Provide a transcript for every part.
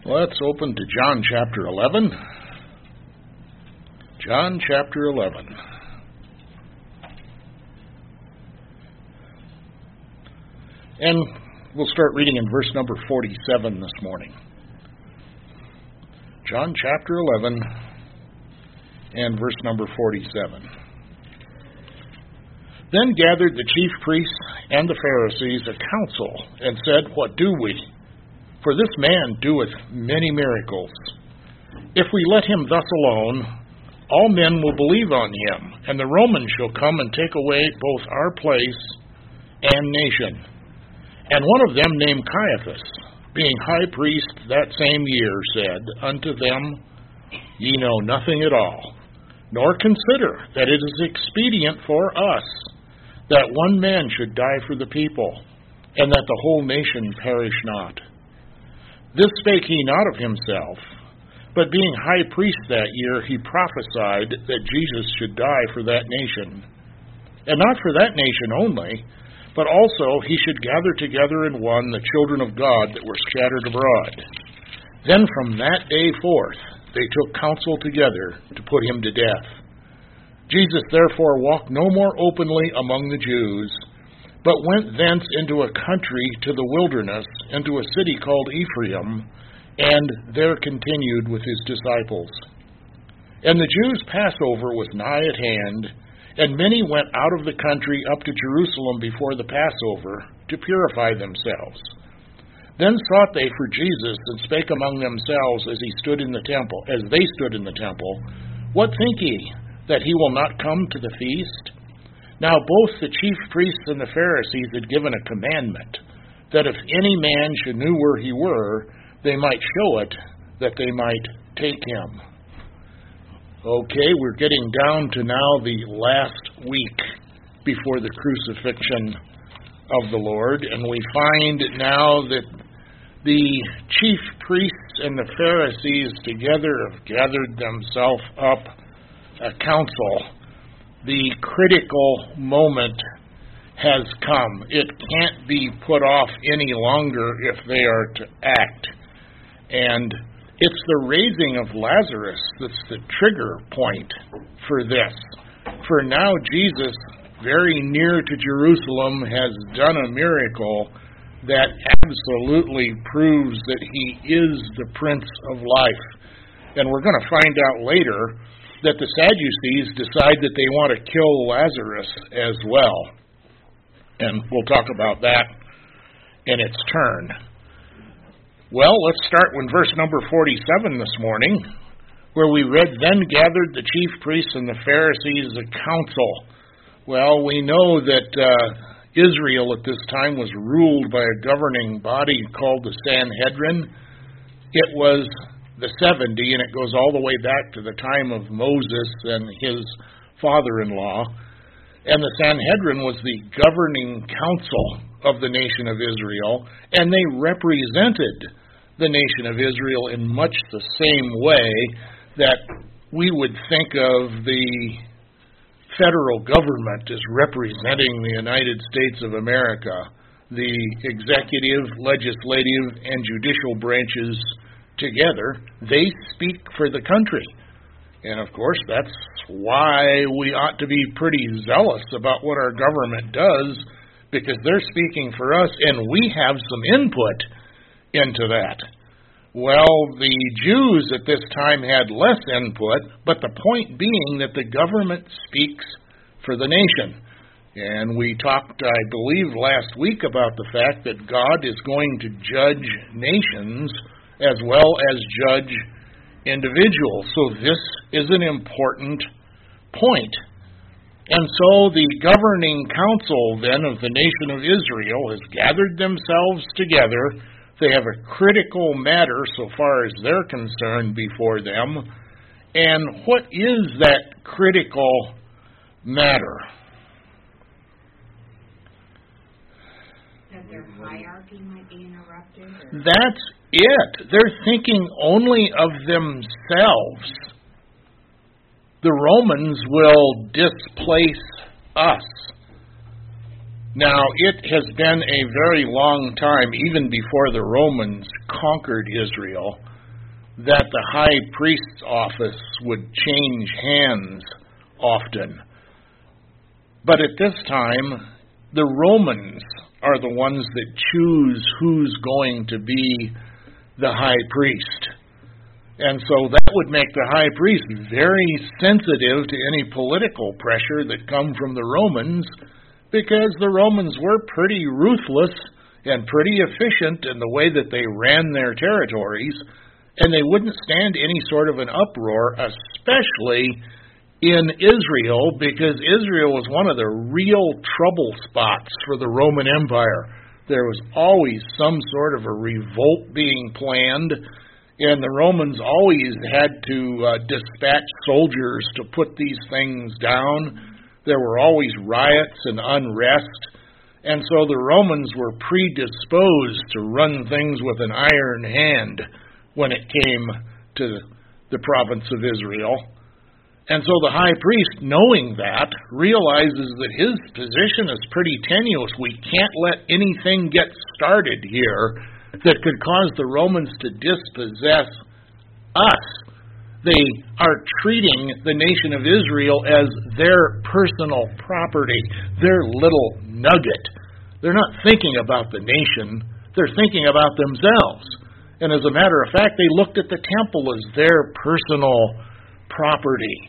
Let's open to John chapter 11. John chapter 11. And we'll start reading in verse number 47 this morning. John chapter 11 and verse number 47. Then gathered the chief priests and the Pharisees a council, and said, What do we? For this man doeth many miracles. If we let him thus alone, all men will believe on him, and the Romans shall come and take away both our place and nation. And one of them, named Caiaphas, being high priest that same year, said unto them, Ye know nothing at all, nor consider that it is expedient for us that one man should die for the people, and that the whole nation perish not. This spake he not of himself, but being high priest that year, he prophesied that Jesus should die for that nation. And not for that nation only, but also he should gather together in one the children of God that were scattered abroad. Then from that day forth they took counsel together to put him to death. Jesus therefore walked no more openly among the Jews, but went thence into a country to the wilderness, into a city called Ephraim, and there continued with his disciples. And the Jews' Passover was nigh at hand, and many went out of the country up to Jerusalem before the Passover to purify themselves. Then sought they for Jesus, and spake among themselves as they stood in the temple, What think ye, that he will not come to the feast? Now both the chief priests and the Pharisees had given a commandment, that if any man should know where he were, they might show it, that they might take him. Okay, we're getting down to now the last week before the crucifixion of the Lord, and we find now that the chief priests and the Pharisees together have gathered themselves up a council. The critical moment has come. It can't be put off any longer if they are to act. And it's the raising of Lazarus that's the trigger point for this. For now, Jesus, very near to Jerusalem, has done a miracle that absolutely proves that he is the Prince of Life. And we're going to find out later that the Sadducees decide that they want to kill Lazarus as well. And we'll talk about that in its turn. Well, let's start with verse number 47 this morning, where we read, Then gathered the chief priests and the Pharisees a council. Well, we know that Israel at this time was ruled by a governing body called the Sanhedrin. It was the 70, and it goes all the way back to the time of Moses and his father-in-law. And the Sanhedrin was the governing council of the nation of Israel, and they represented the nation of Israel in much the same way that we would think of the federal government as representing the United States of America. The executive, legislative, and judicial branches together, they speak for the country. And of course, that's why we ought to be pretty zealous about what our government does, because they're speaking for us, and we have some input into that. Well, the Jews at this time had less input, but the point being that the government speaks for the nation. And we talked, I believe, last week about the fact that God is going to judge nations as well as judge individuals. So this is an important point. And so the governing council then of the nation of Israel has gathered themselves together. They have a critical matter so far as they're concerned before them. And what is that critical matter? That their hierarchy might be interrupted? That's it. They're thinking only of themselves. The Romans will displace us. Now, it has been a very long time, even before the Romans conquered Israel, that the high priest's office would change hands often. But at this time, the Romans are the ones that choose who's going to be the high priest. And so that would make the high priest very sensitive to any political pressure that come from the Romans, because the Romans were pretty ruthless and pretty efficient in the way that they ran their territories, and they wouldn't stand any sort of an uproar, especially in Israel, because Israel was one of the real trouble spots for the Roman Empire. There was always some sort of a revolt being planned, and the Romans always had to dispatch soldiers to put these things down. There were always riots and unrest, and so the Romans were predisposed to run things with an iron hand when it came to the province of Israel. And so the high priest, knowing that, realizes that his position is pretty tenuous. We can't let anything get started here that could cause the Romans to dispossess us. They are treating the nation of Israel as their personal property, their little nugget. They're not thinking about the nation. They're thinking about themselves. And as a matter of fact, they looked at the temple as their personal property.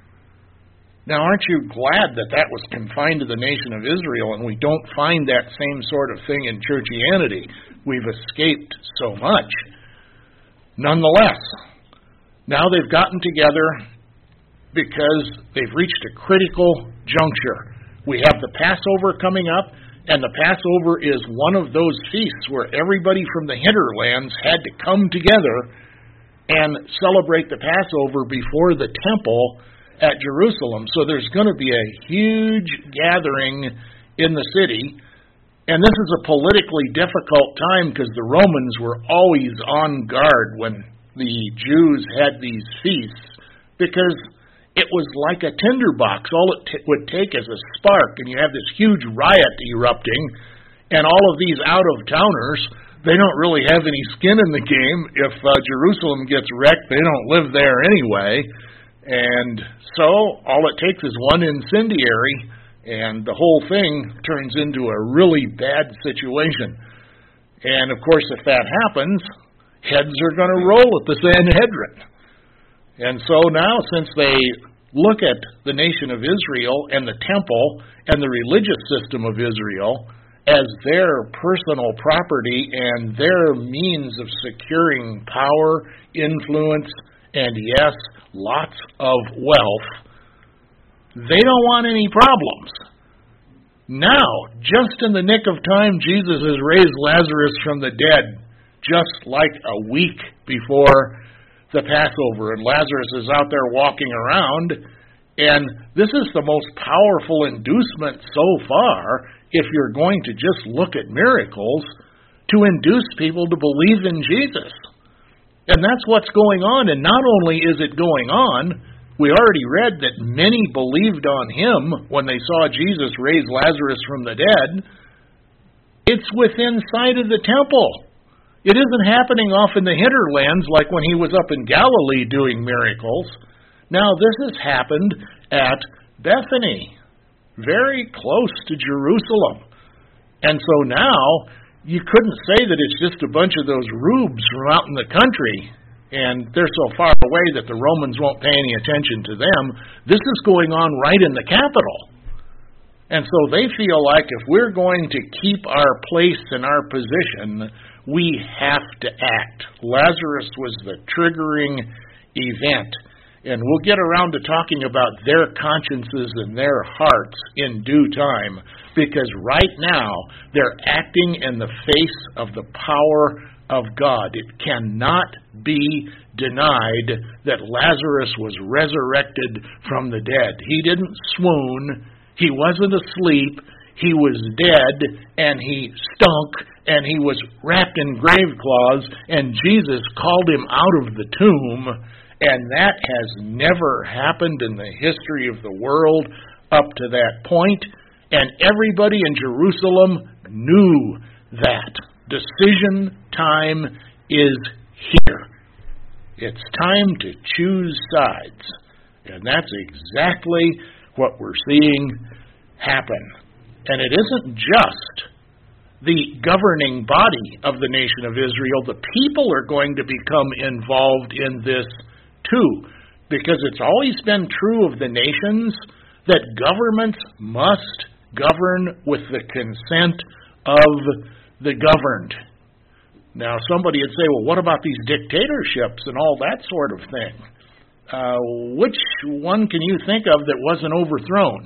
Now, aren't you glad that that was confined to the nation of Israel and we don't find that same sort of thing in churchianity? We've escaped so much. Nonetheless, now they've gotten together because they've reached a critical juncture. We have the Passover coming up, and the Passover is one of those feasts where everybody from the hinterlands had to come together and celebrate the Passover before the temple at Jerusalem. So there's going to be a huge gathering in the city, and this is a politically difficult time because the Romans were always on guard when the Jews had these feasts, because it was like a tinderbox. All it would take is a spark, and you have this huge riot erupting, and all of these out-of-towners, they don't really have any skin in the game. If Jerusalem gets wrecked, they don't live there anyway. And so all it takes is one incendiary, and the whole thing turns into a really bad situation. And, of course, if that happens, heads are going to roll at the Sanhedrin. And so now, since they look at the nation of Israel and the temple and the religious system of Israel as their personal property and their means of securing power, influence, and yes, lots of wealth, they don't want any problems. Now, just in the nick of time, Jesus has raised Lazarus from the dead, just like a week before the Passover, and Lazarus is out there walking around, and this is the most powerful inducement so far, if you're going to just look at miracles, to induce people to believe in Jesus. And that's what's going on, and not only is it going on, we already read that many believed on him when they saw Jesus raise Lazarus from the dead. It's within sight of the temple. It isn't happening off in the hinterlands like when he was up in Galilee doing miracles. Now, this has happened at Bethany, very close to Jerusalem. And so now, you couldn't say that it's just a bunch of those rubes from out in the country, and they're so far away that the Romans won't pay any attention to them. This is going on right in the capital. And so they feel like if we're going to keep our place and our position, we have to act. Lazarus was the triggering event. And we'll get around to talking about their consciences and their hearts in due time, because right now they're acting in the face of the power of God. It cannot be denied that Lazarus was resurrected from the dead. He didn't swoon. He wasn't asleep. He was dead, and he stunk, and he was wrapped in grave cloths, and Jesus called him out of the tomb, and that has never happened in the history of the world up to that point, and everybody in Jerusalem knew that. Decision time is here. It's time to choose sides. And that's exactly what we're seeing happen. And it isn't just the governing body of the nation of Israel. The people are going to become involved in this too, because it's always been true of the nations that governments must govern with the consent of the governed. Now, somebody would say, well, what about these dictatorships and all that sort of thing? Which one can you think of that wasn't overthrown?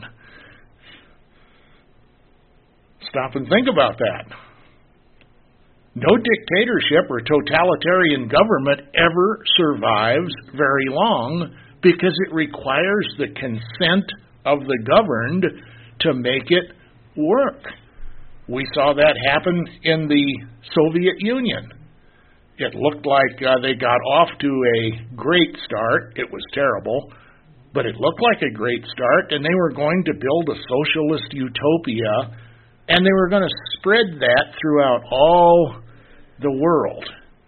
Stop and think about that. No dictatorship or totalitarian government ever survives very long because it requires the consent of the governed to make it work. We saw that happen in the Soviet Union. It looked like they got off to a great start. It was terrible, but it looked like a great start, and they were going to build a socialist utopia, and they were going to spread that throughout all the world.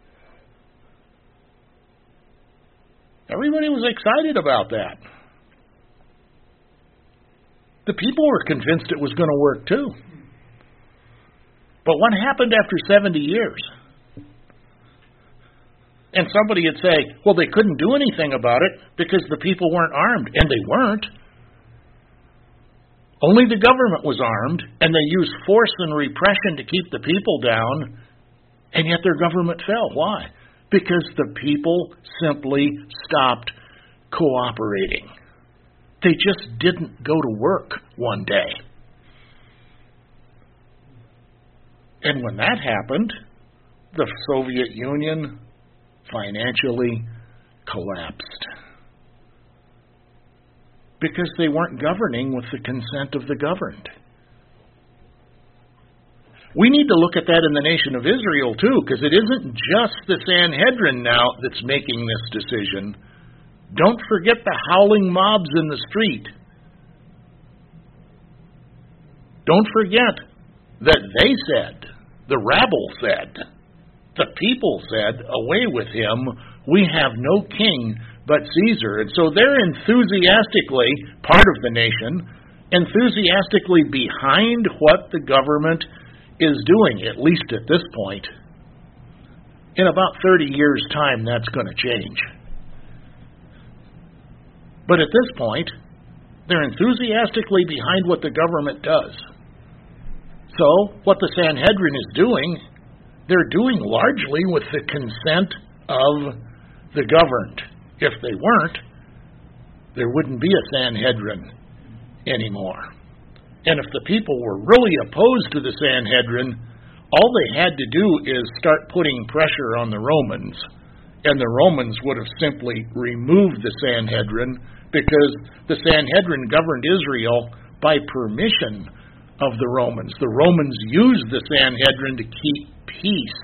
Everybody was excited about that. The people were convinced it was going to work too. But what happened after 70 years? And somebody would say, well, they couldn't do anything about it because the people weren't armed. And they weren't. Only the government was armed, and they used force and repression to keep the people down, and yet their government fell. Why? Because the people simply stopped cooperating. They just didn't go to work one day. And when that happened, the Soviet Union financially collapsed. Because they weren't governing with the consent of the governed. We need to look at that in the nation of Israel too, because it isn't just the Sanhedrin now that's making this decision. Don't forget the howling mobs in the street. Don't forget that they said, the rabble said, the people said, away with him, we have no king but Caesar. And so they're enthusiastically, part of the nation, enthusiastically behind what the government is doing, at least at this point. In about 30 years' time, that's going to change. But at this point, they're enthusiastically behind what the government does. So, what the Sanhedrin is doing, they're doing largely with the consent of the governed. If they weren't, there wouldn't be a Sanhedrin anymore. And if the people were really opposed to the Sanhedrin, all they had to do is start putting pressure on the Romans, and the Romans would have simply removed the Sanhedrin, because the Sanhedrin governed Israel by permission of the Romans. The Romans used the Sanhedrin to keep peace.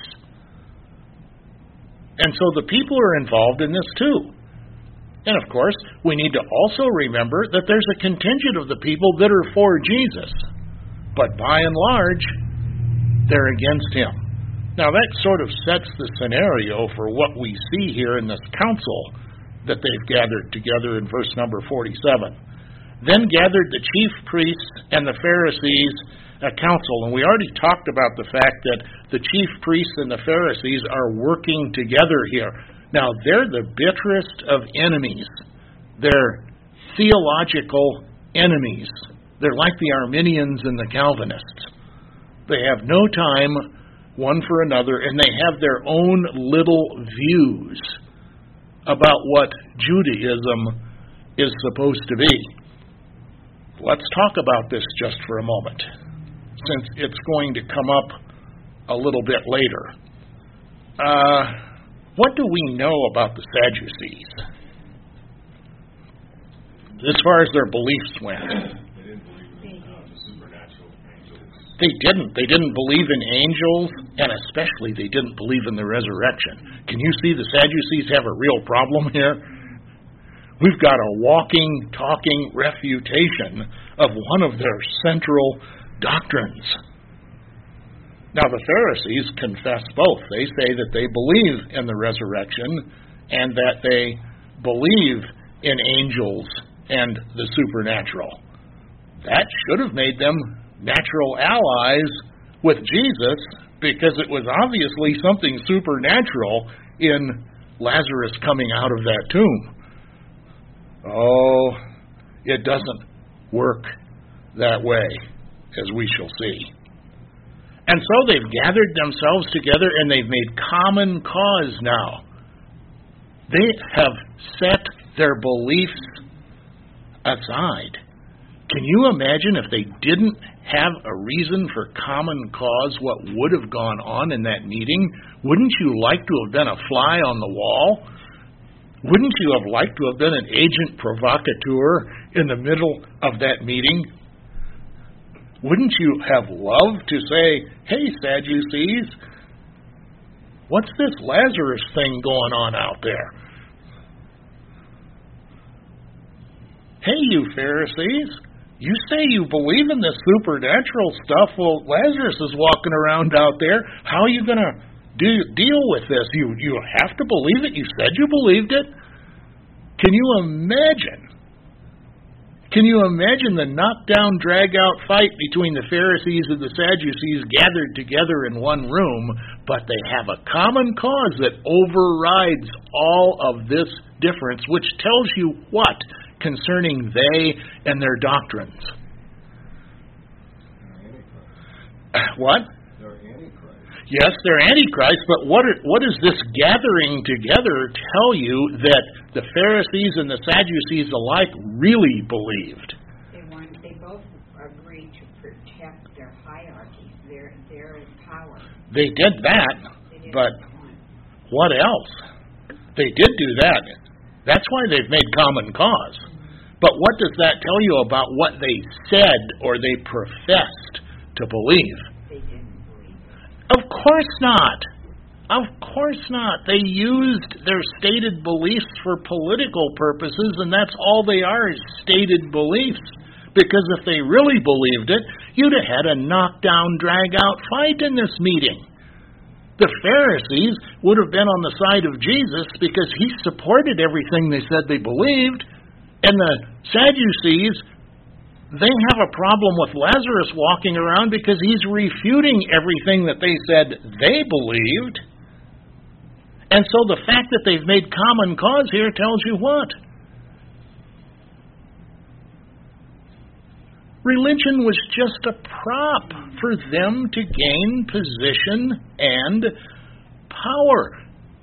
And so the people are involved in this too. And of course, we need to also remember that there's a contingent of the people that are for Jesus. But by and large, they're against him. Now that sort of sets the scenario for what we see here in this council that they've gathered together in verse number 47. Then gathered the chief priests and the Pharisees a council. And we already talked about the fact that the chief priests and the Pharisees are working together here. Now, they're the bitterest of enemies. They're theological enemies. They're like the Arminians and the Calvinists. They have no time one for another, and they have their own little views about what Judaism is supposed to be. Let's talk about this just for a moment, since it's going to come up a little bit later. What do we know about the Sadducees? As far as their beliefs went. They didn't believe in the supernatural angels. They didn't believe in angels, and especially they didn't believe in the resurrection. Can you see the Sadducees have a real problem here? We've got a walking, talking refutation of one of their central doctrines. Now, the Pharisees confess both. They say that they believe in the resurrection, and that they believe in angels and the supernatural. That should have made them natural allies with Jesus, because it was obviously something supernatural in Lazarus coming out of that tomb. Oh, it doesn't work that way, as we shall see. And so they've gathered themselves together and they've made common cause now. They have set their beliefs aside. Can you imagine if they didn't have a reason for common cause, what would have gone on in that meeting? Wouldn't you like to have been a fly on the wall? Wouldn't you have liked to have been an agent provocateur in the middle of that meeting? Wouldn't you have loved to say, hey, Sadducees, what's this Lazarus thing going on out there? Hey, you Pharisees, you say you believe in this supernatural stuff. Well, Lazarus is walking around out there. How are you going to deal with this? You have to believe it. You said you believed it. Can you imagine? Can you imagine the knockdown, drag-out fight between the Pharisees and the Sadducees gathered together in one room, but they have a common cause that overrides all of this difference, which tells you what concerning they and their doctrines? What? Yes, they're Antichrist, but what does this gathering together tell you that the Pharisees and the Sadducees alike really believed? They both agreed to protect their hierarchies, their power. They did that, but what else? They did do that. That's why they've made common cause. But what does that tell you about what they said or they professed to believe? Of course not. Of course not. They used their stated beliefs for political purposes, and that's all they are, is stated beliefs. Because if they really believed it, you'd have had a knockdown, drag-out fight in this meeting. The Pharisees would have been on the side of Jesus because he supported everything they said they believed, and the Sadducees, they have a problem with Lazarus walking around because he's refuting everything that they said they believed. And so the fact that they've made common cause here tells you what? Religion was just a prop for them to gain position and power.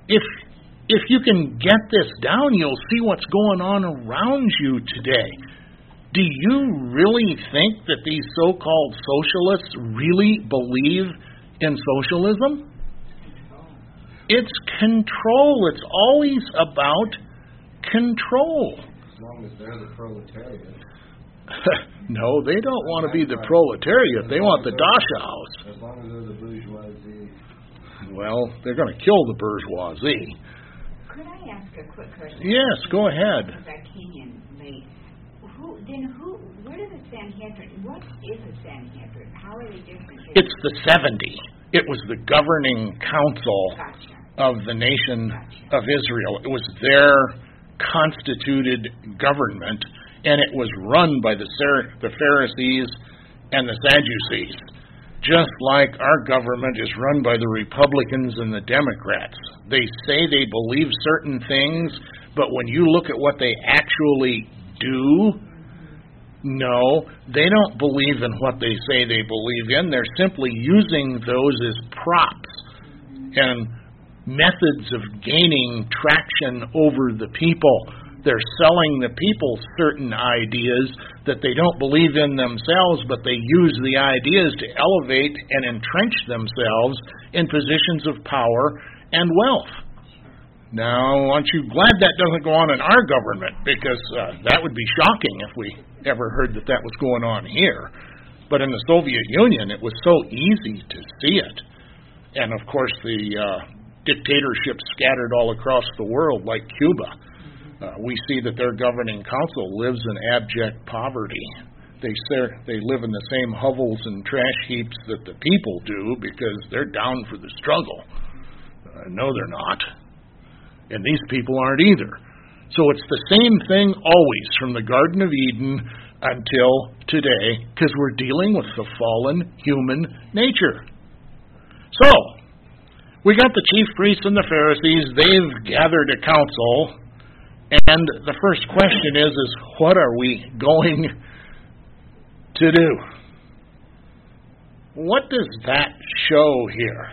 If you can get this down, you'll see what's going on around you today. Do you really think that these so-called socialists really believe in socialism? It's control. It's always about control. As long as they're the proletariat. No, they don't want to be the proletariat. They want the Dachau. As long as they're the bourgeoisie. Well, they're going to kill the bourgeoisie. Could I ask a quick question? Yes, go ahead. Because I came in late. Where is the Sanhedrin? What is a Sanhedrin? How are they different? It's the 70. It was the governing council of the nation of Israel. It was their constituted government, and it was run by the Pharisees and the Sadducees, just like our government is run by the Republicans and the Democrats. They say they believe certain things, but when you look at what they actually do, no, they don't believe in what they say they believe in. They're simply using those as props and methods of gaining traction over the people. They're selling the people certain ideas that they don't believe in themselves, but they use the ideas to elevate and entrench themselves in positions of power and wealth. Now, aren't you glad that doesn't go on in our government? Because that would be shocking if we ever heard that was going on here. But in the Soviet Union, it was so easy to see it. And, of course, the dictatorships scattered all across the world, like Cuba. We see that their governing council lives in abject poverty. They live in the same hovels and trash heaps that the people do because they're down for the struggle. No, they're not. And these people aren't either. So it's the same thing always from the Garden of Eden until today, because we're dealing with the fallen human nature. So, we got the chief priests and the Pharisees. They've gathered a council. And the first question is what are we going to do? What does that show here?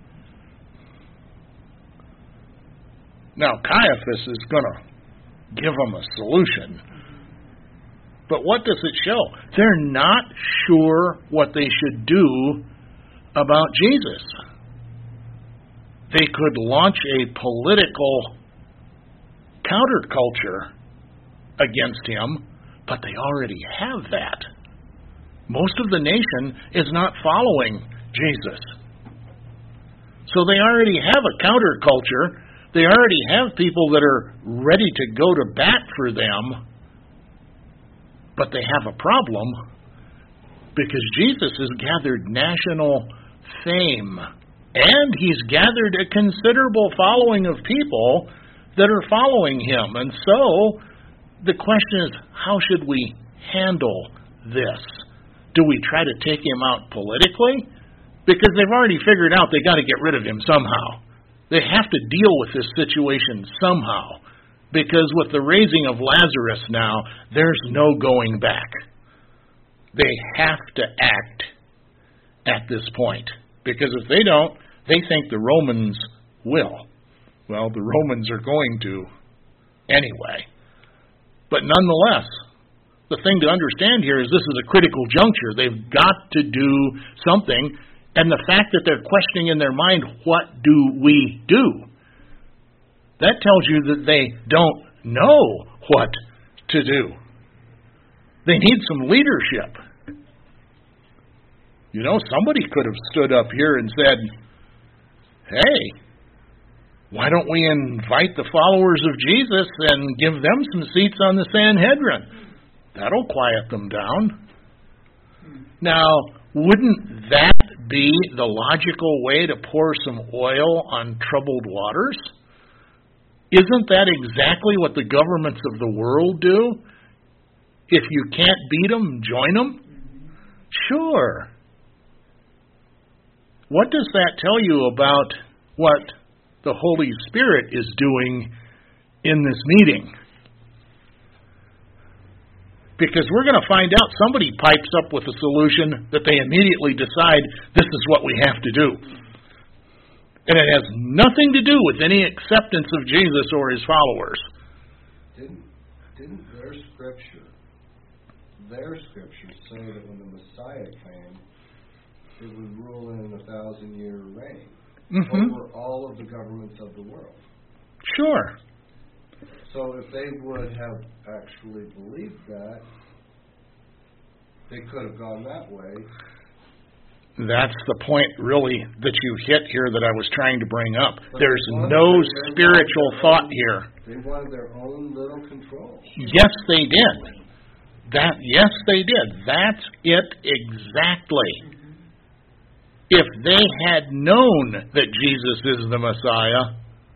Now, Caiaphas is going to give them a solution. But what does it show? They're not sure what they should do about Jesus. They could launch a political counterculture against him, but they already have that. Most of the nation is not following Jesus. So they already have a counterculture. They already have people that are ready to go to bat for them, but they have a problem because Jesus has gathered national fame, and he's gathered a considerable following of people that are following him. And so the question is, how should we handle this? Do we try to take him out politically? Because they've already figured out they got to get rid of him somehow. They have to deal with this situation somehow. Because with the raising of Lazarus now, there's no going back. They have to act at this point. Because if they don't, they think the Romans will. Well, the Romans are going to anyway. But nonetheless, the thing to understand here is this is a critical juncture. They've got to do something. And the fact that they're questioning in their mind, what do we do? That tells you that they don't know what to do. They need some leadership. You know, somebody could have stood up here and said, hey, why don't we invite the followers of Jesus and give them some seats on the Sanhedrin? That'll quiet them down. Now, wouldn't that be the logical way to pour some oil on troubled waters? Isn't that exactly what the governments of the world do? If you can't beat them, join them? Sure. What does that tell you about what the Holy Spirit is doing in this meeting? Because we're going to find out somebody pipes up with a solution that they immediately decide this is what we have to do. And it has nothing to do with any acceptance of Jesus or his followers. Didn't their scripture say that when the Messiah came, it would rule in a 1,000-year reign over all of the governments of the world? Sure. So if they would have actually believed that, they could have gone that way. That's the point, really, that you hit here that I was trying to bring up. There's no spiritual thought here. They wanted their own little control. Yes, they did. Yes, they did. That's it exactly. If they had known that Jesus is the Messiah...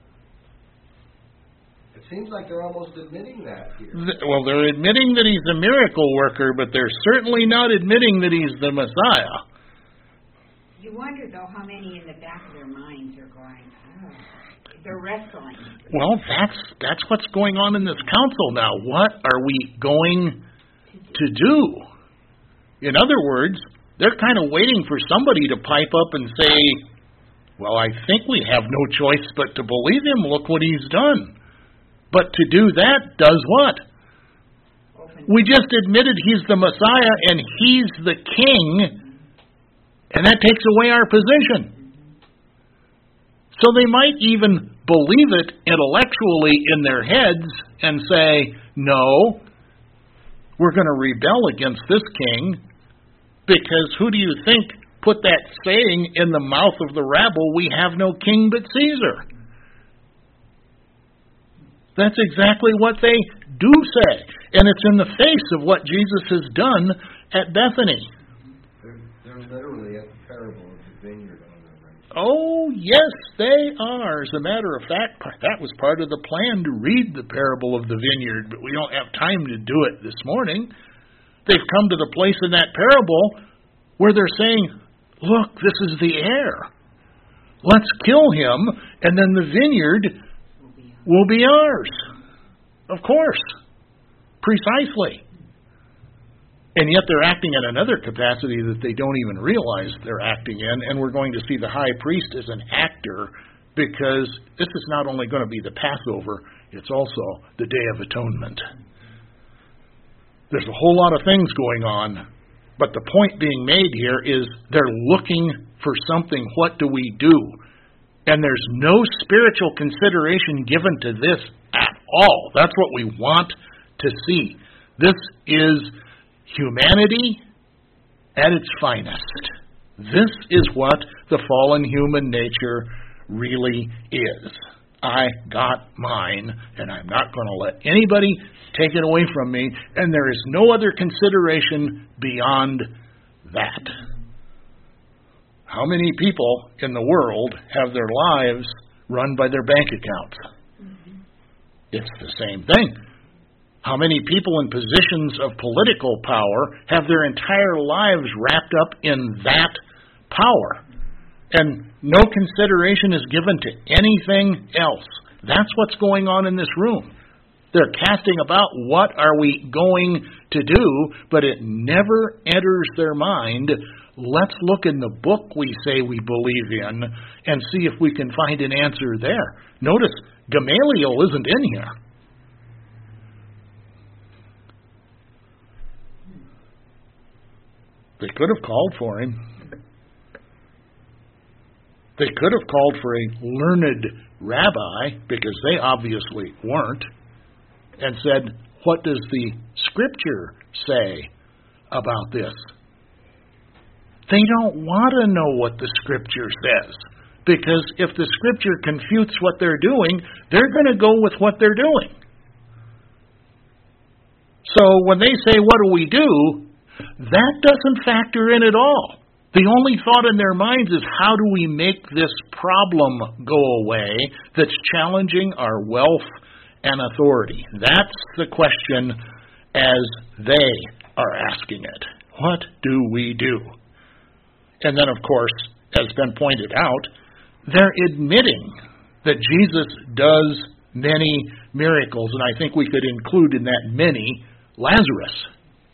It seems like they're almost admitting that here. Well, they're admitting that he's a miracle worker, but they're certainly not admitting that he's the Messiah. You wonder, though, how many in the back of their minds are going, they're wrestling. Well, that's what's going on in this council now. What are we going to do? In other words, they're kind of waiting for somebody to pipe up and say, well, I think we have no choice but to believe him. Look what he's done. But to do that does what? We just admitted he's the Messiah and he's the king. And that takes away our position. So they might even believe it intellectually in their heads and say, no, we're going to rebel against this king, because who do you think put that saying in the mouth of the rabble, we have no king but Caesar? That's exactly what they do say. And it's in the face of what Jesus has done at Bethany. They're literally at the parable of the vineyard on the right. Oh, yes, they are. As a matter of fact, that was part of the plan to read the parable of the vineyard, but we don't have time to do it this morning. They've come to the place in that parable where they're saying, look, this is the heir. Let's kill him, and then the vineyard will be ours. Of course. Precisely. And yet they're acting in another capacity that they don't even realize they're acting in, and we're going to see the high priest as an actor, because this is not only going to be the Passover, it's also the Day of Atonement. There's a whole lot of things going on, but the point being made here is they're looking for something. What do we do? And there's no spiritual consideration given to this at all. That's what we want to see. This is humanity at its finest. This is what the fallen human nature really is. I got mine, and I'm not going to let anybody take it away from me, and there is no other consideration beyond that. How many people in the world have their lives run by their bank accounts? It's the same thing. How many people in positions of political power have their entire lives wrapped up in that power? And no consideration is given to anything else. That's what's going on in this room. They're casting about, what are we going to do? But it never enters their mind, let's look in the book we say we believe in and see if we can find an answer there. Notice, Gamaliel isn't in here. They could have called for him. They could have called for a learned rabbi, because they obviously weren't, and said, what does the Scripture say about this? They don't want to know what the Scripture says, because if the Scripture confutes what they're doing, they're going to go with what they're doing. So when they say, what do we do? That doesn't factor in at all. The only thought in their minds is, how do we make this problem go away that's challenging our wealth and authority? That's the question as they are asking it. What do we do? And then, of course, as been pointed out, they're admitting that Jesus does many miracles, and I think we could include in that many Lazarus.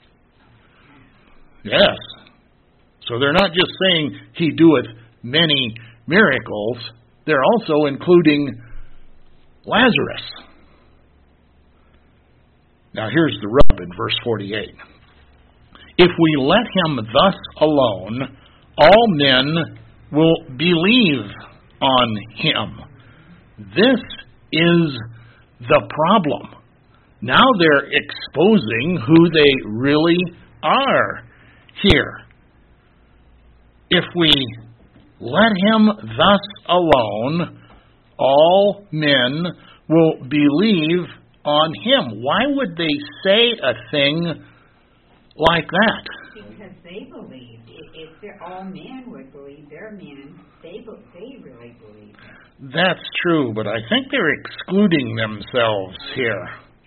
Yes. So they're not just saying he doeth many miracles, they're also including Lazarus. Now here's the rub in verse 48. If we let him thus alone, all men will believe on him. This is the problem. Now they're exposing who they really are here. If we let him thus alone, all men will believe on him. Why would they say a thing like that? Because they believe. If they're all men would believe, they're men. They really believe. That's true, but I think they're excluding themselves here.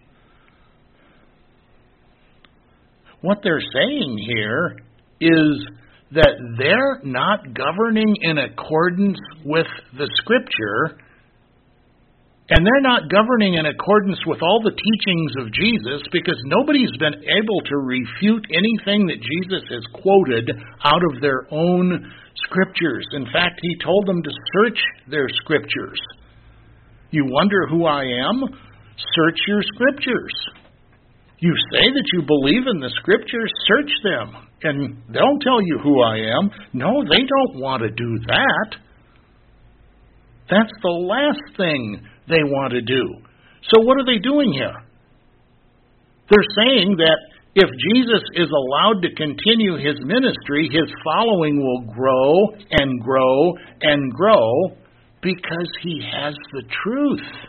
What they're saying here is that they're not governing in accordance with the Scripture, and they're not governing in accordance with all the teachings of Jesus, because nobody's been able to refute anything that Jesus has quoted out of their own Scriptures. In fact, he told them to search their Scriptures. You wonder who I am? Search your Scriptures. You say that you believe in the Scriptures, search them, and they'll tell you who I am. No, they don't want to do that. That's the last thing they want to do. So what are they doing here? They're saying that if Jesus is allowed to continue his ministry, his following will grow and grow and grow because he has the truth.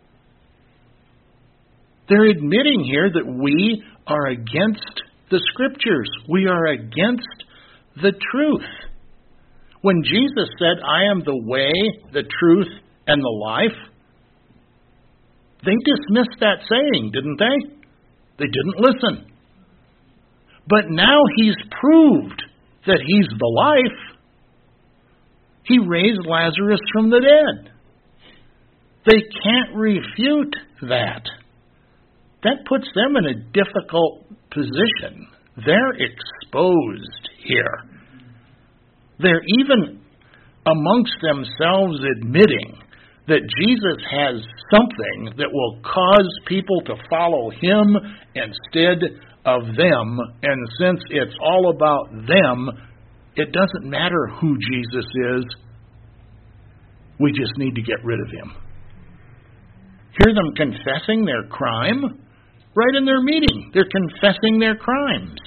They're admitting here that we are against the Scriptures. We are against the truth. When Jesus said, I am the way, the truth, and the life, they dismissed that saying, didn't they? They didn't listen. But now he's proved that he's the life. He raised Lazarus from the dead. They can't refute that. That puts them in a difficult position. They're exposed here. They're even amongst themselves admitting that Jesus has something that will cause people to follow him instead of them. And since it's all about them, it doesn't matter who Jesus is. We just need to get rid of him. Hear them confessing their crime right in their meeting. They're confessing their crimes.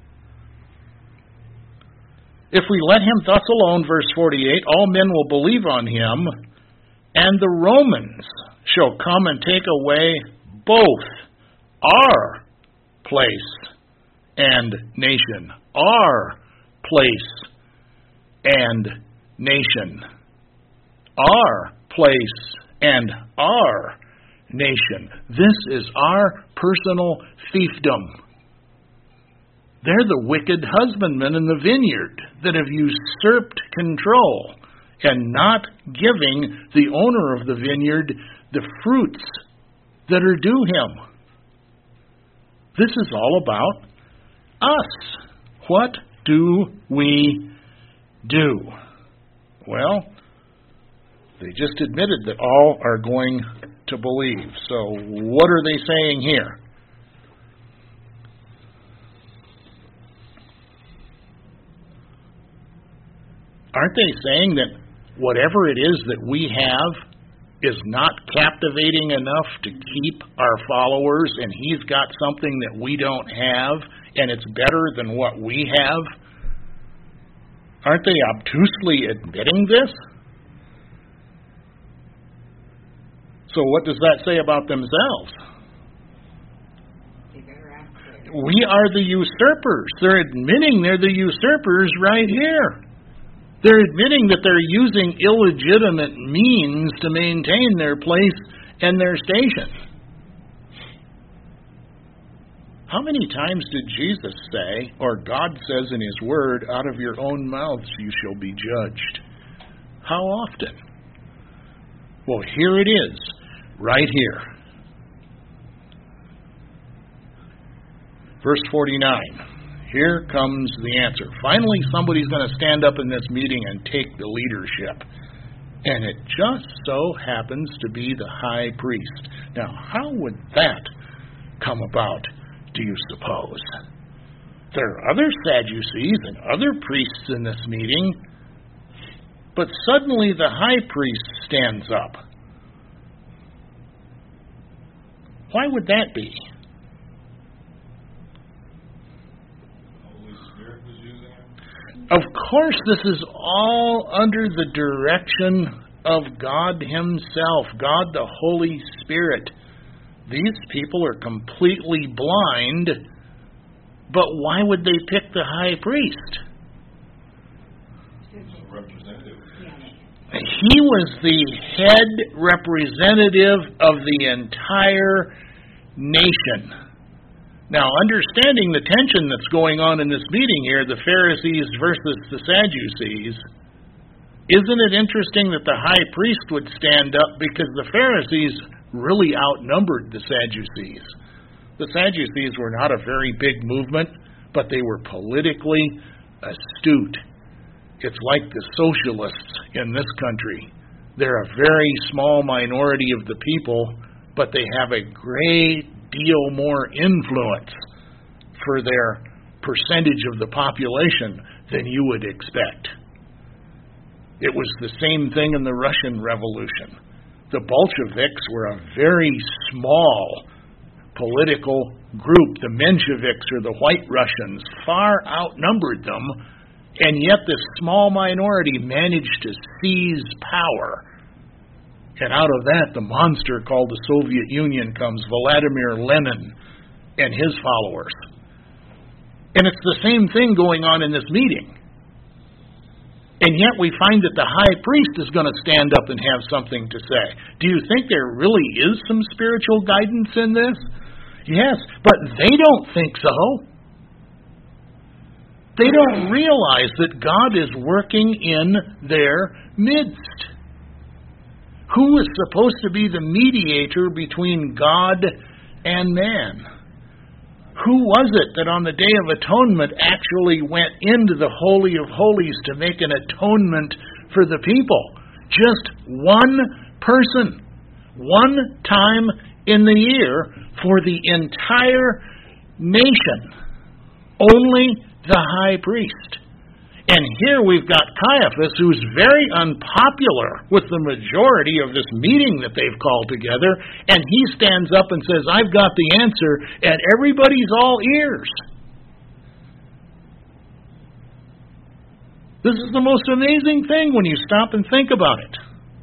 If we let him thus alone, verse 48, all men will believe on him, and the Romans shall come and take away both our place and nation. Our place and nation. Our place and our nation. This is our personal fiefdom. They're the wicked husbandmen in the vineyard that have usurped control and not giving the owner of the vineyard the fruits that are due him. This is all about us. What do we do? Well, they just admitted that all are going to believe. So what are they saying here? Aren't they saying that whatever it is that we have is not captivating enough to keep our followers, and he's got something that we don't have, and it's better than what we have? Aren't they obtusely admitting this? So what does that say about themselves? We are the usurpers. They're admitting they're the usurpers right here. They're admitting that they're using illegitimate means to maintain their place and their station. How many times did Jesus say, or God says in his word, out of your own mouths you shall be judged? How often? Well, here it is, right here. Verse 49. Here comes the answer. Finally, somebody's going to stand up in this meeting and take the leadership. And it just so happens to be the high priest. Now, how would that come about, do you suppose? There are other Sadducees and other priests in this meeting, but suddenly the high priest stands up. Why would that be? Of course, this is all under the direction of God himself, God the Holy Spirit. These people are completely blind, but why would they pick the high priest? He was the head representative of the entire nation. Now, understanding the tension that's going on in this meeting here, the Pharisees versus the Sadducees, isn't it interesting that the high priest would stand up because the Pharisees really outnumbered the Sadducees? The Sadducees were not a very big movement, but they were politically astute. It's like the socialists in this country. They're a very small minority of the people, but they have a great deal more influence for their percentage of the population than you would expect. It was the same thing in the Russian Revolution. The Bolsheviks were a very small political group. The Mensheviks, or the White Russians, far outnumbered them, and yet this small minority managed to seize power. And out of that, the monster called the Soviet Union comes, Vladimir Lenin and his followers. And it's the same thing going on in this meeting. And yet we find that the high priest is going to stand up and have something to say. Do you think there really is some spiritual guidance in this? Yes, but they don't think so. They don't realize that God is working in their midst. Who is supposed to be the mediator between God and man? Who was it that on the Day of Atonement actually went into the Holy of Holies to make an atonement for the people? Just one person, one time in the year for the entire nation. Only the high priest. And here we've got Caiaphas, who's very unpopular with the majority of this meeting that they've called together, and he stands up and says, I've got the answer, and everybody's all ears. This is the most amazing thing when you stop and think about it.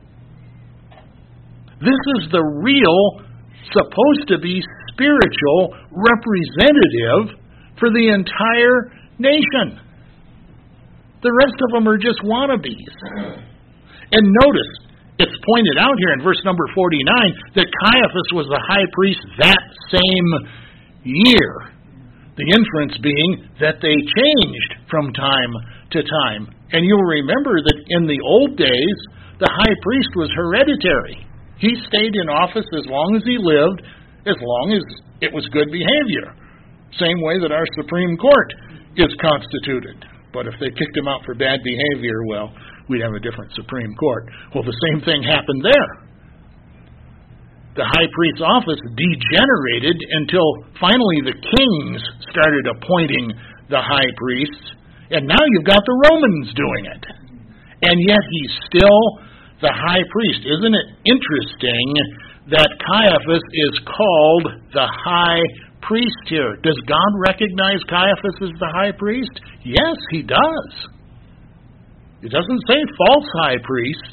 This is the real, supposed to be spiritual representative for the entire nation. The rest of them are just wannabes. And notice, it's pointed out here in verse number 49 that Caiaphas was the high priest that same year. The inference being that they changed from time to time. And you'll remember that in the old days, the high priest was hereditary. He stayed in office as long as he lived, as long as it was good behavior. Same way that our Supreme Court is constituted. But if they kicked him out for bad behavior, well, we'd have a different Supreme Court. Well, the same thing happened there. The high priest's office degenerated until finally the kings started appointing the high priests, and now you've got the Romans doing it. And yet he's still the high priest. Isn't it interesting that Caiaphas is called the high priest here? Does God recognize Caiaphas as the high priest? Yes, he does. It doesn't say false high priest.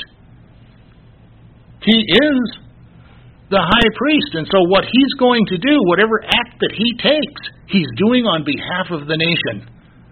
He is the high priest, and so what he's going to do, whatever act that he takes, he's doing on behalf of the nation.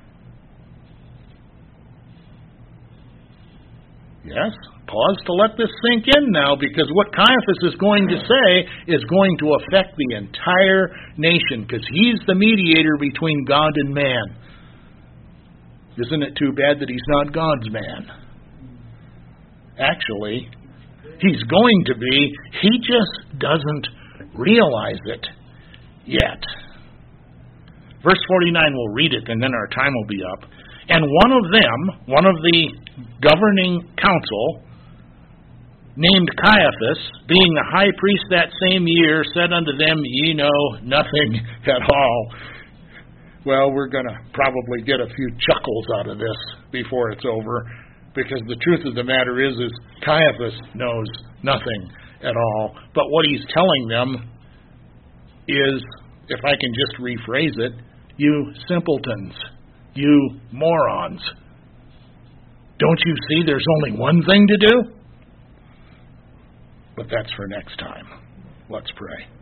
Yes, pause to let this sink in now, because what Caiaphas is going to say is going to affect the entire nation, because he's the mediator between God and man. Isn't it too bad that he's not God's man? Actually, he's going to be. He just doesn't realize it yet. Verse 49, we'll read it, and then our time will be up. And one of them, one of the governing council, named Caiaphas, being the high priest that same year, said unto them, Ye know nothing at all. Well, we're going to probably get a few chuckles out of this before it's over, because the truth of the matter is Caiaphas knows nothing at all. But what he's telling them is, if I can just rephrase it, you simpletons, you morons. Don't you see there's only one thing to do? But that's for next time. Let's pray.